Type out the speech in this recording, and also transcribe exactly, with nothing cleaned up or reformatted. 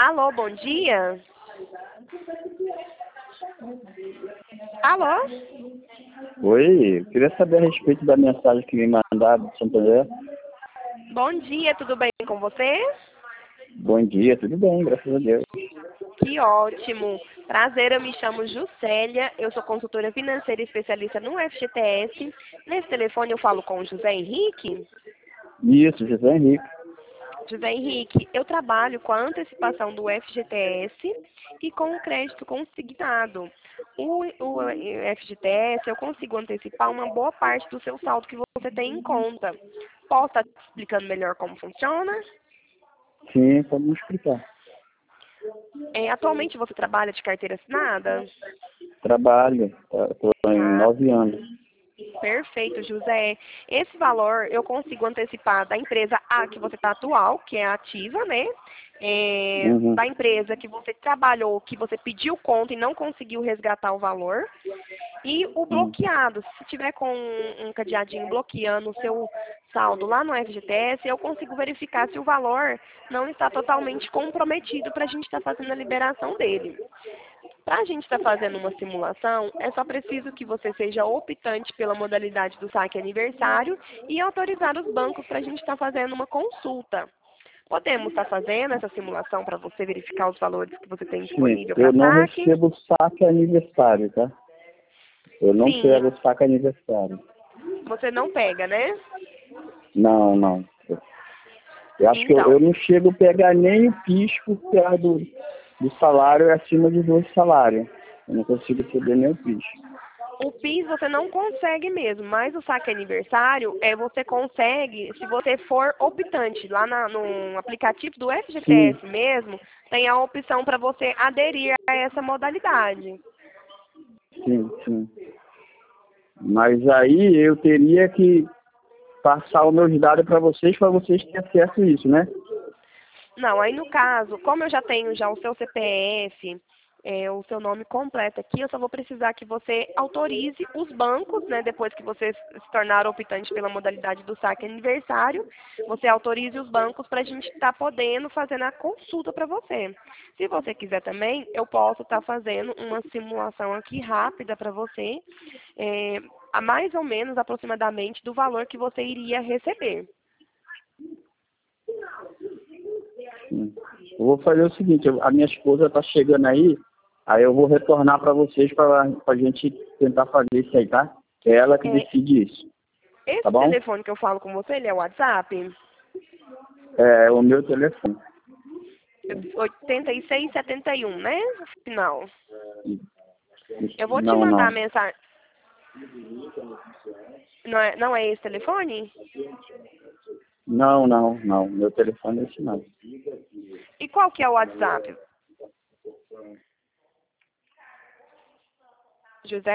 Alô, bom dia. Alô? Oi, eu queria saber a respeito da mensagem que me mandaram de Santander. Bom dia, tudo bem com você? Bom dia, tudo bem, graças a Deus. Que ótimo. Prazer, eu me chamo Juscelia, eu sou consultora financeira e especialista no F G T S. Nesse telefone eu falo com o José Henrique. Isso, José Henrique. José Henrique, eu trabalho com a antecipação do F G T S e com o crédito consignado. O, o F G T S, eu consigo antecipar uma boa parte do seu saldo que você tem em conta. Posso estar te explicando melhor como funciona? Sim, pode me explicar. É, atualmente você trabalha de carteira assinada? Trabalho, estou em Ah, nove anos. perfeito, José. Esse valor eu consigo antecipar da empresa A que você está atual, que é a ativa, né? É, Uhum, da empresa que você trabalhou, que você pediu conta e não conseguiu resgatar o valor. E o uhum. bloqueado, se tiver com um um cadeadinho bloqueando o seu saldo lá no F G T S, eu consigo verificar se o valor não está totalmente comprometido para a gente estar fazendo a liberação dele. Para a gente estar fazendo uma simulação, é só preciso que você seja optante pela modalidade do saque aniversário e autorizar os bancos para a gente estar fazendo uma consulta. Podemos estar fazendo essa simulação para você verificar os valores que você tem Sim, disponível para eu não saque? recebo saque aniversário, tá? Eu não Sim, pego saque aniversário. você não pega, né? Não, não. Eu acho que eu, Então, eu não chego a pegar nem o PIS por causa do, do salário é acima de dois salários. Eu não consigo receber nem o PIS. o PIS você não consegue mesmo, mas o saque aniversário é você consegue, se você for optante, lá na, no aplicativo do F G T Sim, S mesmo, tem a opção para você aderir a essa modalidade. sim, sim. Mas aí eu teria que passar os meus dados para vocês, para vocês terem acesso a isso, né? Não, aí no caso, como eu já tenho já o seu C P F, é, o seu nome completo aqui, eu só vou precisar que você autorize os bancos, né, depois que você se tornar optante pela modalidade do saque aniversário, você autorize os bancos para a gente estar podendo fazendo a consulta para você. Se você quiser também, eu posso estar fazendo uma simulação aqui rápida para você, é, a mais ou menos aproximadamente do valor que você iria receber. Sim. Eu vou fazer o seguinte, eu- a minha esposa está chegando aí, aí eu vou retornar para vocês para a gente tentar fazer isso aí, tá? É ela que É, decide isso, tá esse bom? telefone que eu falo com você, ele é o WhatsApp? É o meu telefone. oitenta e seis setenta e um, né? Final. Eu vou te Não, mandar a não. mensagem. Não é, não é esse telefone? Não, não, não. Meu telefone é esse não. E qual que é o WhatsApp? José?